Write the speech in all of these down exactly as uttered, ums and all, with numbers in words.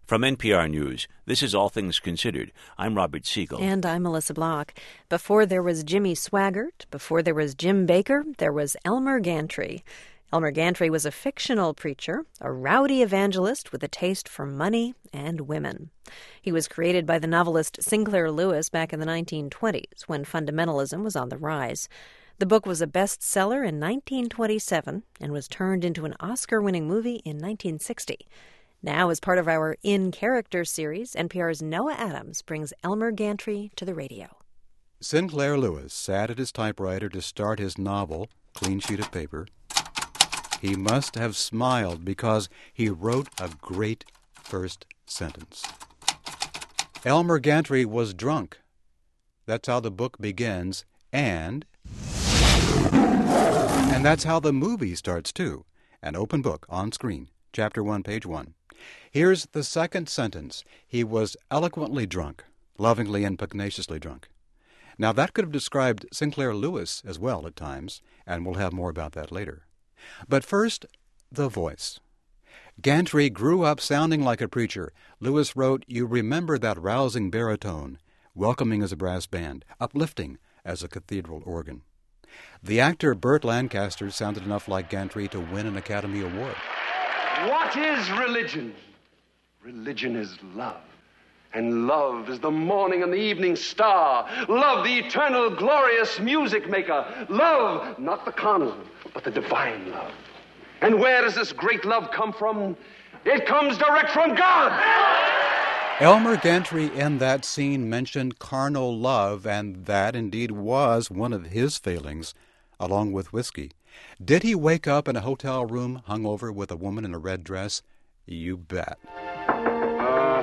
From N P R News, this is All Things Considered. I'm Robert Siegel. And I'm Melissa Block. Before there was Jimmy Swaggart, before there was Jim Baker, there was Elmer Gantry. Elmer Gantry was a fictional preacher, a rowdy evangelist with a taste for money and women. He was created by the novelist Sinclair Lewis back in the nineteen twenties, when fundamentalism was on the rise. The book was a bestseller in nineteen twenty-seven and was turned into an Oscar-winning movie in nineteen sixty. Now, as part of our In Character series, N P R's Noah Adams brings Elmer Gantry to the radio. Sinclair Lewis sat at his typewriter to start his novel, clean sheet of paper. He must have smiled because he wrote a great first sentence. Elmer Gantry was drunk. That's how the book begins, and... And that's how the movie starts, too. An open book on screen, chapter one, page one. Here's the second sentence. He was eloquently drunk, lovingly and pugnaciously drunk. Now, that could have described Sinclair Lewis as well at times, and we'll have more about that later. But first, the voice. Gantry grew up sounding like a preacher. Lewis wrote, "You remember that rousing baritone, welcoming as a brass band, uplifting as a cathedral organ." The actor Burt Lancaster sounded enough like Gantry to win an Academy Award. What is religion? Religion is love. And love is the morning and the evening star. Love, the eternal, glorious music maker. Love, not the carnal, but the divine love. And where does this great love come from? It comes direct from God. Elmer Gantry in that scene mentioned carnal love, and that indeed was one of his failings, along with whiskey. Did he wake up in a hotel room hungover with a woman in a red dress? You bet. Uh,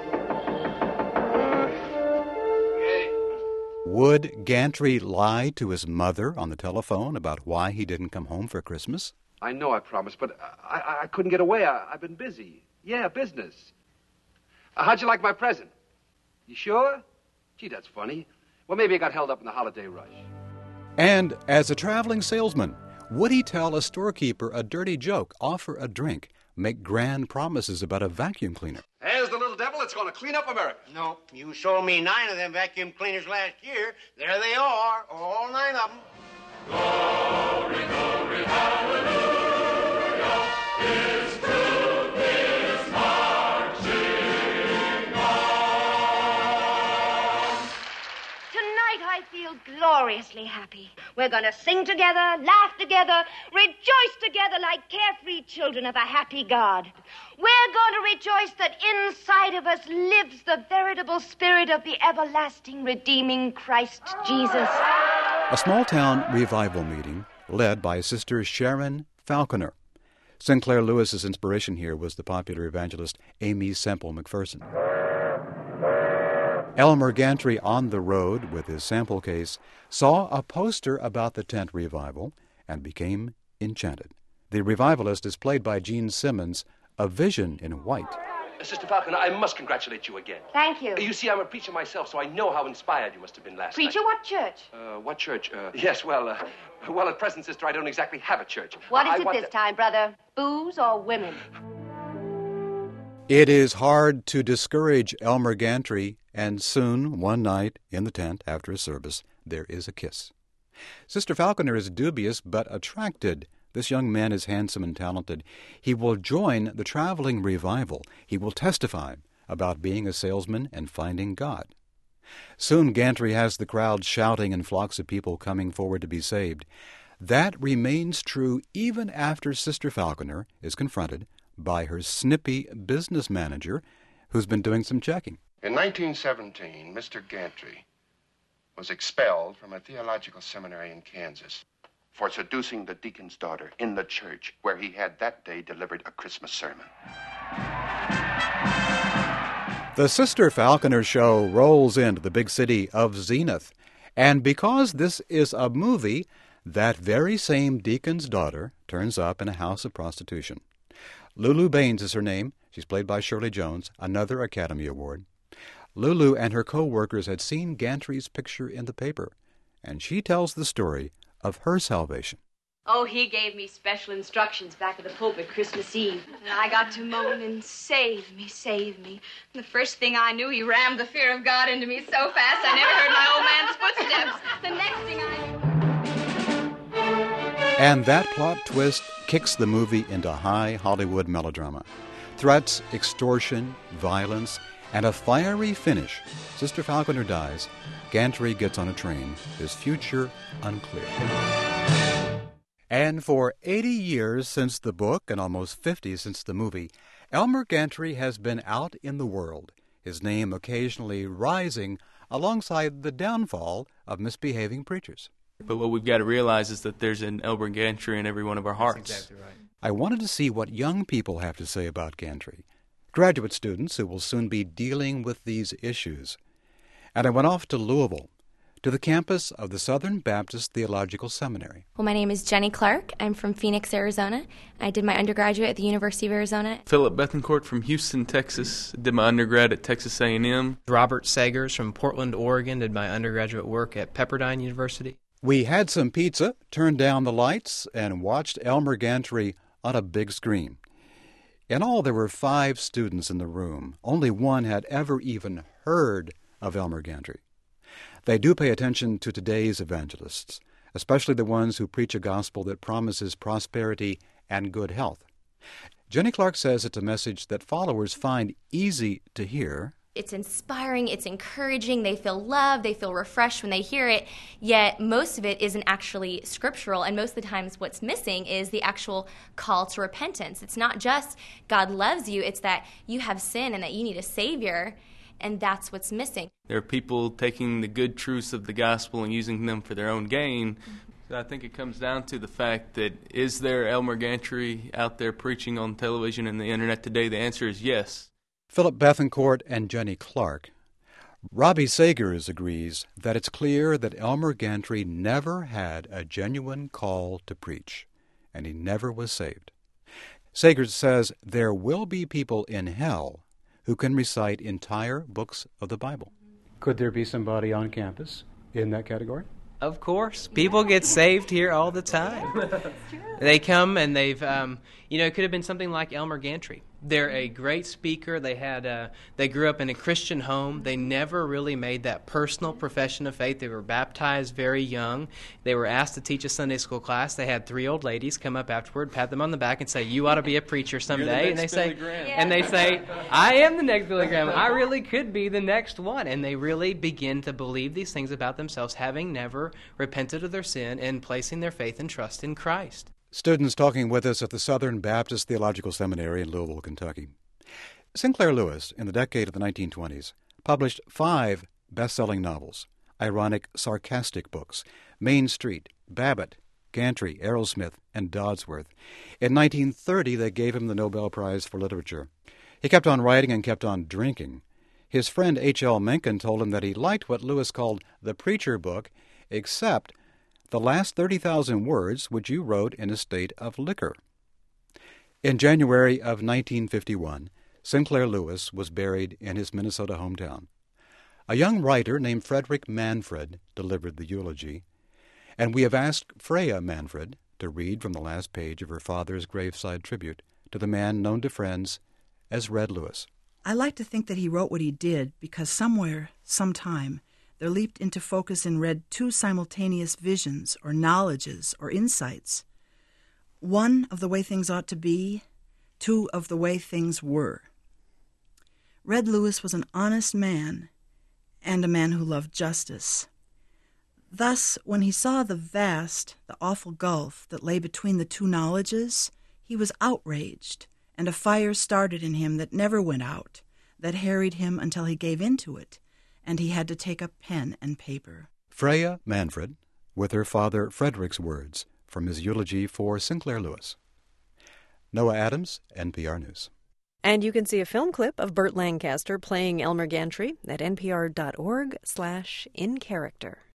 uh, Would Gantry lie to his mother on the telephone about why he didn't come home for Christmas? I know I promised, but I, I, I couldn't get away. I, I've been busy. Yeah, business. Uh, how'd you like my present? You sure? Gee, that's funny. Well, maybe I got held up in the holiday rush. And as a traveling salesman, would he tell a storekeeper a dirty joke, offer a drink, make grand promises about a vacuum cleaner? There's the little devil that's going to clean up America. No, you sold me nine of them vacuum cleaners last year. There they are, all nine of them. Glory, glory, hallelujah, His truth is marching on. Tonight I feel gloriously happy. We're going to sing together, laugh together, rejoice together like carefree children of a happy God. We're going to rejoice that inside of us lives the veritable spirit of the everlasting, redeeming Christ Jesus. A small-town revival meeting led by Sister Sharon Falconer. Sinclair Lewis's inspiration here was the popular evangelist Aimee Semple McPherson. Elmer Gantry, on the road with his sample case, saw a poster about the tent revival and became enchanted. The revivalist is played by Gene Simmons, a vision in white. Uh, Sister Falconer, I must congratulate you again. Thank you. Uh, you see, I'm a preacher myself, so I know how inspired you must have been last Preacher, night. what church? Uh, what church? Uh, yes, well, uh, well, at present, sister, I don't exactly have a church. What is I it want this to... time, brother? Booze or women? It is hard to discourage Elmer Gantry, and soon, one night, in the tent after a service, there is a kiss. Sister Falconer is dubious but attracted. This young man is handsome and talented. He will join the traveling revival. He will testify about being a salesman and finding God. Soon Gantry has the crowd shouting and flocks of people coming forward to be saved. That remains true even after Sister Falconer is confronted by her snippy business manager, who's been doing some checking. In nineteen seventeen, Mister Gantry was expelled from a theological seminary in Kansas for seducing the deacon's daughter in the church where he had that day delivered a Christmas sermon. The Sister Falconer show rolls into the big city of Zenith, and because this is a movie, that very same deacon's daughter turns up in a house of prostitution. Lulu Baines is her name. She's played by Shirley Jones, another Academy Award. Lulu and her co-workers had seen Gantry's picture in the paper, and she tells the story of her salvation. Oh, he gave me special instructions back at the pulpit Christmas Eve. And I got to moaning, save me, save me. And the first thing I knew, he rammed the fear of God into me so fast I never heard my old man's footsteps. The next thing I knew... And that plot twist kicks the movie into high Hollywood melodrama. Threats, extortion, violence, and a fiery finish. Sister Falconer dies. Gantry gets on a train. His future unclear. And for eighty years since the book and almost fifty since the movie, Elmer Gantry has been out in the world, his name occasionally rising alongside the downfall of misbehaving preachers. But what we've got to realize is that there's an Elmer Gantry in every one of our hearts. That's exactly right. I wanted to see what young people have to say about Gantry, graduate students who will soon be dealing with these issues. And I went off to Louisville, to the campus of the Southern Baptist Theological Seminary. Well, my name is Jenny Clark. I'm from Phoenix, Arizona. I did my undergraduate at the University of Arizona. Philip Bethencourt from Houston, Texas. Did my undergrad at Texas A and M. Robert Sagers from Portland, Oregon. Did my undergraduate work at Pepperdine University. We had some pizza, turned down the lights, and watched Elmer Gantry on a big screen. In all, there were five students in the room. Only one had ever even heard of Elmer Gantry. They do pay attention to today's evangelists, especially the ones who preach a gospel that promises prosperity and good health. Jenny Clark says it's a message that followers find easy to hear. It's inspiring, it's encouraging, they feel loved, they feel refreshed when they hear it, yet most of it isn't actually scriptural, and most of the times what's missing is the actual call to repentance. It's not just God loves you, it's that you have sin and that you need a Savior, and that's what's missing. There are people taking the good truths of the gospel and using them for their own gain. Mm-hmm. So I think it comes down to the fact that, is there Elmer Gantry out there preaching on television and the internet today? The answer is yes. Philip Bethencourt and Jenny Clark. Robbie Sagers agrees that it's clear that Elmer Gantry never had a genuine call to preach, and he never was saved. Sagers says there will be people in hell who can recite entire books of the Bible. Could there be somebody on campus in that category? Of course. People get saved here all the time. They come and they've, um, you know, it could have been something like Elmer Gantry. They're a great speaker. They had, uh, they grew up in a Christian home. They never really made that personal profession of faith. They were baptized very young. They were asked to teach a Sunday school class. They had three old ladies come up afterward, pat them on the back, and say, "You ought to be a preacher someday." The and they say, Graham. and they say, "I am the next Billy Graham. I really could be the next one." And they really begin to believe these things about themselves, having never repented of their sin and placing their faith and trust in Christ. Students talking with us at the Southern Baptist Theological Seminary in Louisville, Kentucky. Sinclair Lewis, in the decade of the nineteen twenties, published five best-selling novels, ironic, sarcastic books, Main Street, Babbitt, Gantry, Arrowsmith, and Dodsworth. In nineteen thirty, they gave him the Nobel Prize for Literature. He kept on writing and kept on drinking. His friend H L Mencken told him that he liked what Lewis called the preacher book, except the last thirty thousand words which you wrote in a state of liquor. In January of nineteen fifty-one, Sinclair Lewis was buried in his Minnesota hometown. A young writer named Frederick Manfred delivered the eulogy, and we have asked Freya Manfred to read from the last page of her father's graveside tribute to the man known to friends as Red Lewis. I like to think that he wrote what he did because somewhere, sometime, there leaped into focus in Red two simultaneous visions or knowledges or insights. One of the way things ought to be, two of the way things were. Red Lewis was an honest man and a man who loved justice. Thus, when he saw the vast, the awful gulf that lay between the two knowledges, he was outraged, and a fire started in him that never went out, that harried him until he gave in to it, and he had to take up pen and paper. Freya Manfred, with her father Frederick's words from his eulogy for Sinclair Lewis. Noah Adams, N P R News. And you can see a film clip of Burt Lancaster playing Elmer Gantry at npr.org slash in character.